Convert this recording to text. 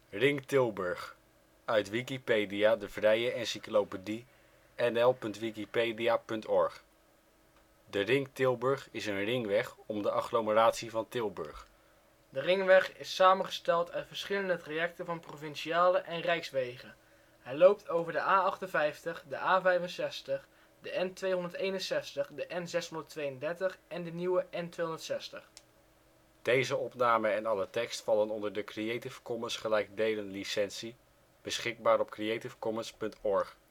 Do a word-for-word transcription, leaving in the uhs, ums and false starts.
Ring Tilburg, uit Wikipedia, de vrije encyclopedie. N L punt wikipedia punt org. De ring Tilburg is een ringweg om de agglomeratie van Tilburg. De ringweg is samengesteld uit verschillende trajecten van provinciale en rijkswegen. Hij loopt over de A achtenvijftig, de A vijfenzestig, de N tweehonderdeenenzestig, de N zeshonderdtweeëndertig en de nieuwe N tweehonderdzestig. Deze opname en alle tekst vallen onder de Creative Commons gelijkdelen licentie, beschikbaar op creativecommons punt org.